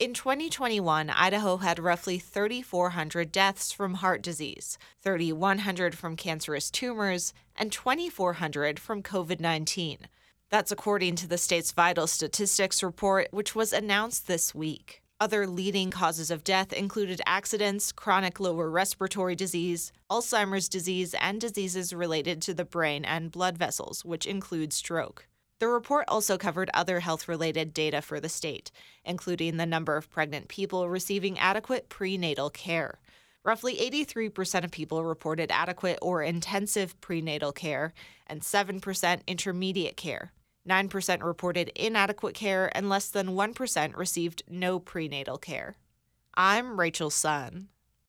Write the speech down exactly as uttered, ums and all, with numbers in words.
In twenty twenty-one, Idaho had roughly three thousand four hundred deaths from heart disease, three thousand one hundred from cancerous tumors, and two thousand four hundred from covid nineteen. That's according to the state's Vital Statistics report, which was announced this week. Other leading causes of death included accidents, chronic lower respiratory disease, Alzheimer's disease, and diseases related to the brain and blood vessels, which include stroke. The report also covered other health-related data for the state, including the number of pregnant people receiving adequate prenatal care. Roughly eighty-three percent of people reported adequate or intensive prenatal care, and seven percent intermediate care. nine percent reported inadequate care, and less than one percent received no prenatal care. I'm Rachel Sun.